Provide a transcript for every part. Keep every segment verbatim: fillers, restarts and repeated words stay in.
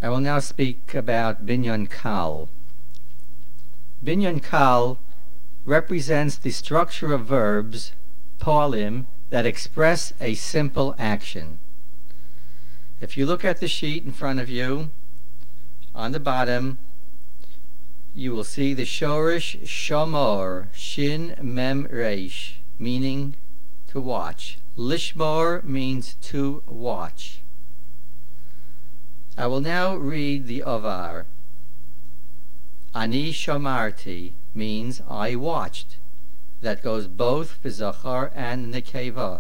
I will now speak about Binyan Kal. Binyan Kal represents the structure of verbs, poalim, that express a simple action. If you look at the sheet in front of you, on the bottom, you will see the shorish shamor, shin mem reish, meaning to watch. Lishmor means to watch. I will now read the avar. Ani shamarti means I watched. That goes both for zachar and nekeva.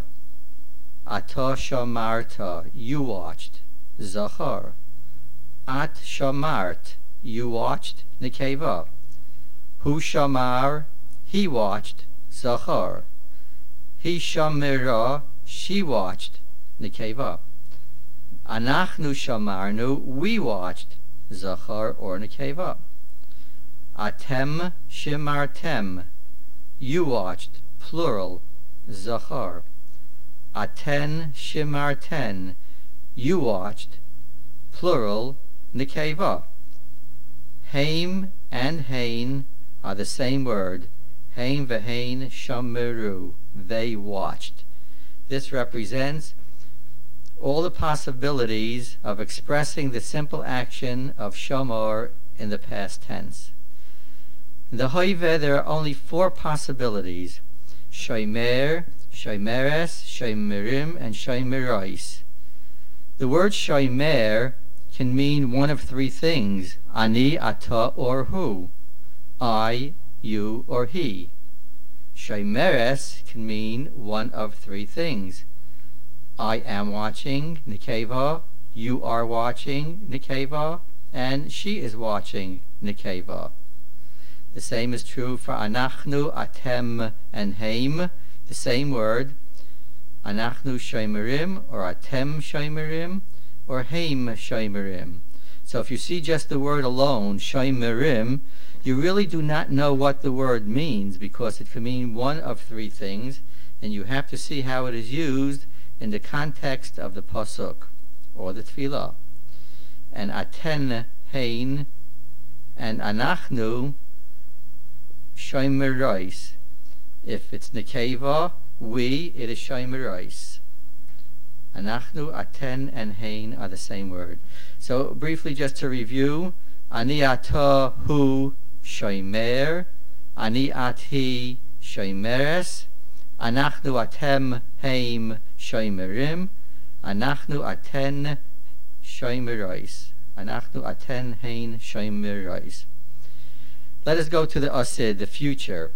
Ata shamarta, you watched. Zachar. At shamart, you watched. Nekeva. Hu shamar, he watched. Zachar. He shamira, she watched. Nekeva. Anachnu shamarnu, we watched. Zachar or nekeva. Atem shimartem, you watched. Plural. Zachar. Aten shimarten, you watched. Plural. Nekeva. Haim and hain are the same word. Haim v'hain shamiru, they watched. This represents all the possibilities of expressing the simple action of shamor in the past tense. In the hoive there are only four possibilities: shomer, shomeres, shomerim, and shomerois. The word shomer can mean one of three things: ani, ata, or hu. I, you, or he. Shomeres can mean one of three things: I am watching, nekeva, you are watching, nekeva, and she is watching, nekeva. The same is true for anachnu, atem, and haim, the same word. Anachnu shomerim, or atem shomerim, or haim shomerim. So if you see just the word alone, shomerim, you really do not know what the word means, because it can mean one of three things, and you have to see how it is used in the context of the pasuk or the tefillah. And aten, hain, and anachnu, shomerois. If it's nekeva, we, it is shomerois. Anachnu, aten, and hain are the same word. So briefly, just to review: ani ata hu shomer, ani athi shomeres, anachnu atem haim shomerim, anachnu aten shomerois. Anachnu aten hain shomerois. Let us go to the asid, the future.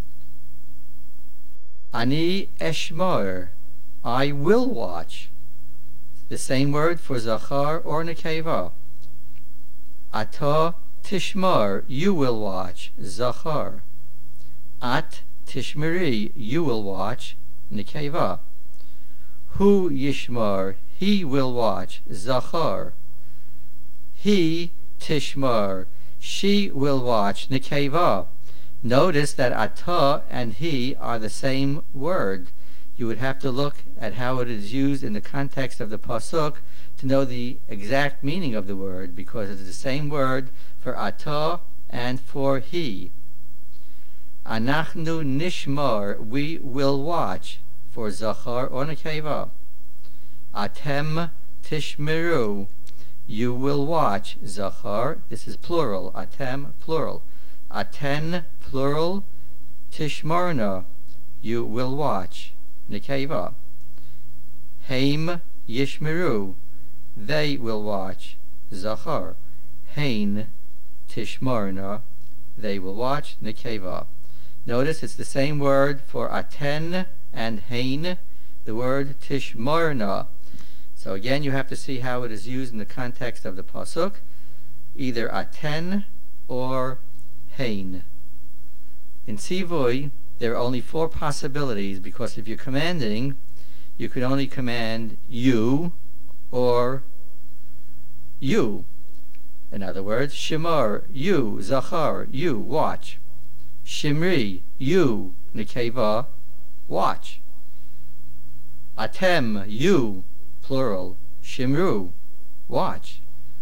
Ani eshmor, I will watch. The same word for zachar or nekeva. Ata tishmar, you will watch. Zachar. At tishmari, you will watch. Nekeva. Hu yishmar, he will watch. Zachar. He tishmar, she will watch. Nekeva. Notice that ata and he are the same word. You would have to look at how it is used in the context of the pasuk to know the exact meaning of the word, because it's the same word for ata and for he. Anachnu nishmar, we will watch, for zachar or nekeva. Atem tishmeru, you will watch. Zachar, this is plural. Atem, plural. Aten, plural. Tishmarna, you will watch. Nekeva. Haim yishmeru, they will watch. Zachar. Hain tishmarna, they will watch. Nekeva. Notice it's the same word for aten and hain, the word tishmarna. So again, you have to see how it is used in the context of the pasuk, either aten or hain. In Tzivui, there are only four possibilities, because if you're commanding, you could only command you or you. In other words, Shemar, you. Zachar, you. Watch. Shimri, you. Nekeva, watch. Atem, you. Plural. Shimru, watch.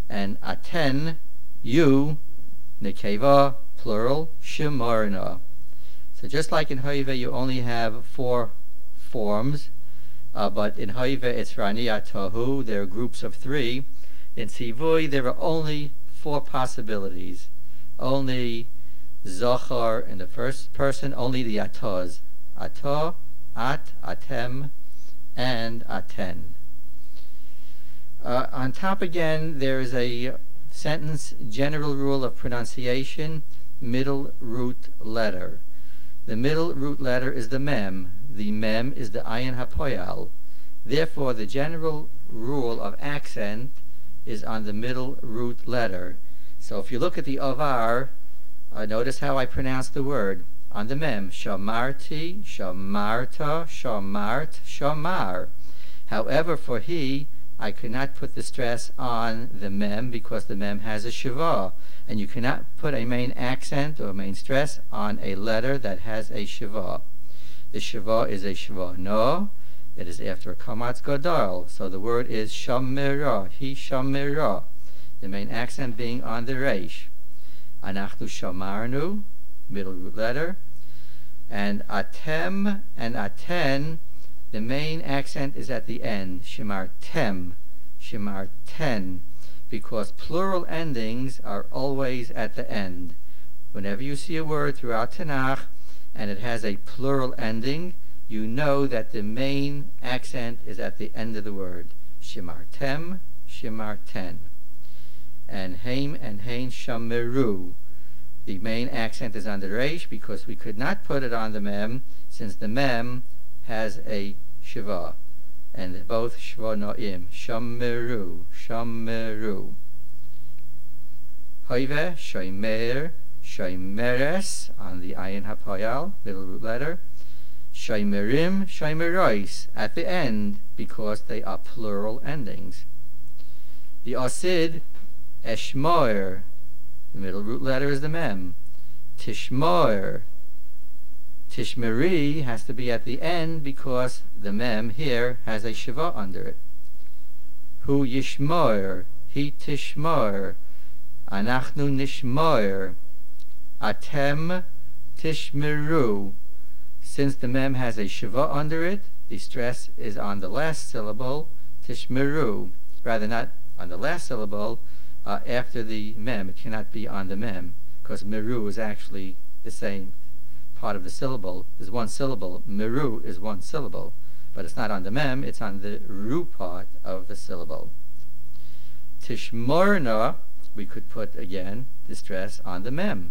and aten, you, nekeva, plural, shemorna. So just like in Hoive, you only have four forms, uh, but in Hoive it's Rani Atahu, there are groups of three. In Tzivui, there are only four possibilities. Only Zohar in the first person, only the Ataz. Atah, At, Atem, and Aten. Uh, on top again, there is a sentence, general rule of pronunciation, middle root letter. The middle root letter is the mem. The mem is the ayin hapoyal. Therefore, the general rule of accent is on the middle root letter. So if you look at the avar, uh, notice how I pronounce the word. On the mem, shamarti, shamarta, shamart, shamar. However, for he, I cannot put the stress on the mem because the mem has a shiva. And you cannot put a main accent or main stress on a letter that has a shiva. The shiva is a shiva no. It is after a kamatz gadol. So the word is shamira, he shamira. The main accent being on the reish. Anachnu shamarnu, middle root letter. And atem and aten, the main accent is at the end. Shimartem, shimarten. Because plural endings are always at the end. Whenever you see a word throughout Tanakh and it has a plural ending, you know that the main accent is at the end of the word. Shimartem, shimarten. And heim and hein shamiru. The main accent is on the reish because we could not put it on the mem since the mem has a shiva. And both shvonoim, shamiru, shamiru. Hoive, shoimer, shoimeres, on the ayin hapoyal, middle root letter. Shoimerim, shoimerois, at the end, because they are plural endings. The osid, eshmoer, the middle root letter is the mem. Tishmoer, Tishmeri has to be at the end because the mem here has a shiva under it. Hu yishmoer, he tishmoer, anachnu nishmoer, atem tishmeru. Since the mem has a shiva under it, the stress is on the last syllable, tishmeru. Rather not on the last syllable, uh, after the mem. It cannot be on the mem, because meru is actually the same part of the syllable. Is one syllable. Meru is one syllable. But it's not on the mem, it's on the ru part of the syllable. Tishmorna, we could put again the stress on the mem.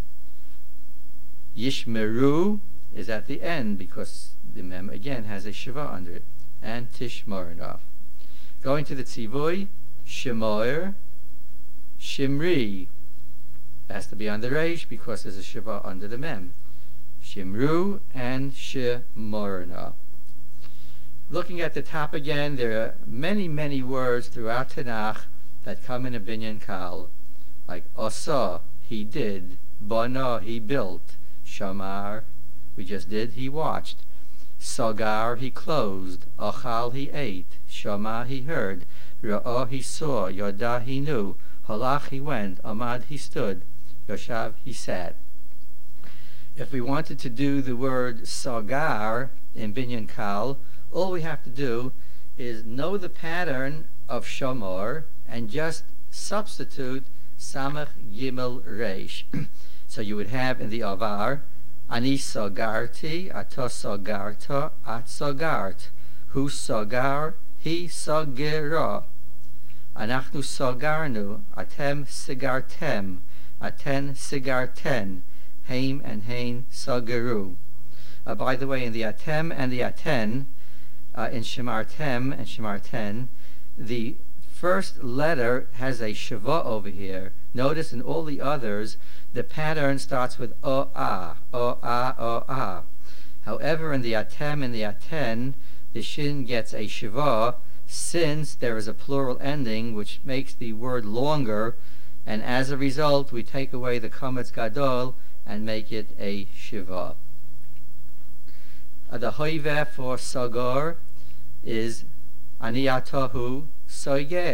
Yishmeru is at the end because the mem again has a shiva under it. And tishmorna. Going to the tzivui, shemoer, shimri. It has to be on the reish because there's a shiva under the mem. Shimru and shemorna. Looking at the top again, there are many, many words throughout Tanakh that come in a binyan kal, like osa, he did, bana, he built, shamar, we just did, he watched, sagar, he closed, achal, he ate, shama, he heard, ra'ah, he saw, yodah, he knew, halach, he went, amad, he stood, yoshav, he sat. If we wanted to do the word sagar in binyan kal, all we have to do is know the pattern of shomor and just substitute samach gimel reish. So you would have in the avar, ani sagarti, ato sagarta, at sagart, hu sagar, he sagera, anachnu sagarnu, atem sigartem, aten sigarten, heim and hein sageru. Uh, by the way, in the atem and the aten, uh, in shemartem and shemarten, the first letter has a shiva over here. Notice in all the others, the pattern starts with o-ah, o-ah, o-ah. However, in the atem and the aten, the shin gets a shiva since there is a plural ending which makes the word longer, and as a result, we take away the kametz gadol and make it a shiva. Uh, the hoive for sagar is ani atahu soyer.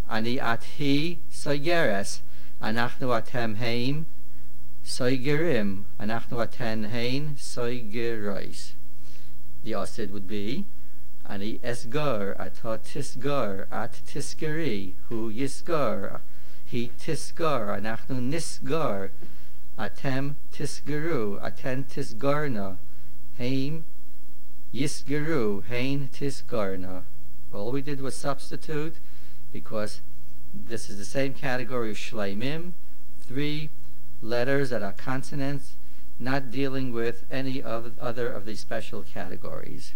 Ani at hi soigeres. Anachnu atem heim soigerim. Anachnu aten hein soigerois. The osid would be Ani esgar ato tisgar at tiskari. Hu yisgar. He tisgar. Anachnu nisgar. Atem tisgaru. Aten tisgarna. Heim yisgaru. Hein tisgarna. All we did was substitute, because this is the same category of shleimim, three letters that are consonants, not dealing with any of other of these special categories.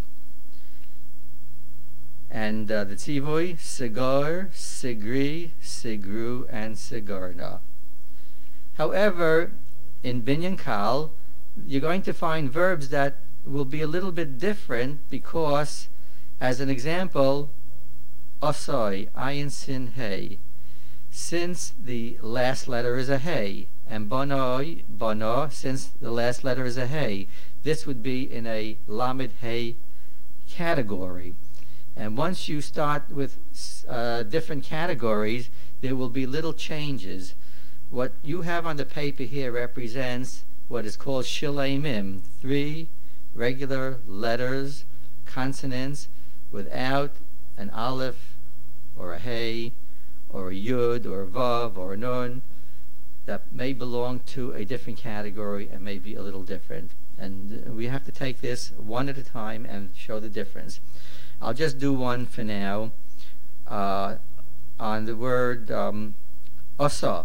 And uh, the tzivui, sigar, sigri, sigru, and sigarna. However, in binyan kal, you're going to find verbs that will be a little bit different, because, as an example, osoi, ayin sin hey, since the last letter is a hey, and bonoi, bono, since the last letter is a hey, this would be in a lamed hey category. And once you start with uh, different categories, there will be little changes. What you have on the paper here represents what is called shileimim, three regular letters, consonants, without an aleph or a hey or a yud or a vav or a nun, that may belong to a different category and may be a little different. And we have to take this one at a time and show the difference. I'll just do one for now uh, on the word um, osa.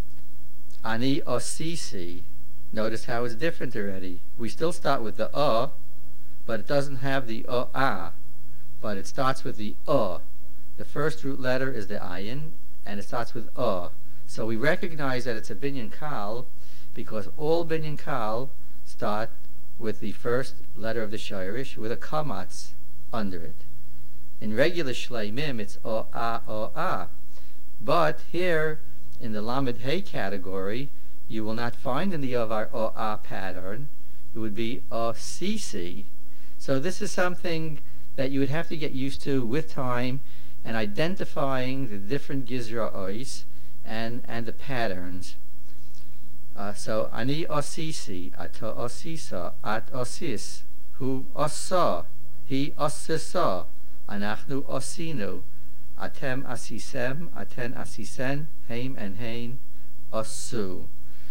Ani osisi. Notice how it's different already. We still start with the uh, but it doesn't have the uh, ah, but it starts with the uh. The first root letter is the ayin, and it starts with uh. So we recognize that it's a binyan kal, because all binyan kal start with the first letter of the shirish with a kamatz under it. In regular shleimim, it's o ah o ah, but here in the lamed hey category, you will not find in the yavar o ah pattern. It would be o sisi. So this is something that you would have to get used to with time, and identifying the different gizra ois and and the patterns. Uh, so ani osisi, ato osisa, at osis, hu osa, he osisa, anachnu osinu, atem asisem, aten asisen, heim and hein, osu.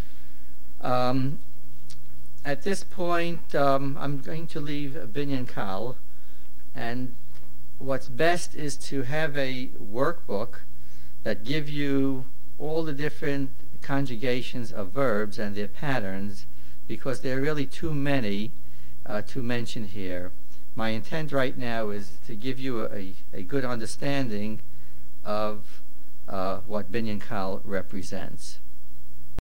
Um, at this point, um, I'm going to leave binyan kal, and what's best is to have a workbook that give you all the different conjugations of verbs and their patterns, because there are really too many uh, to mention here. My intent right now is to give you a, a good understanding of uh, what binyan kal represents.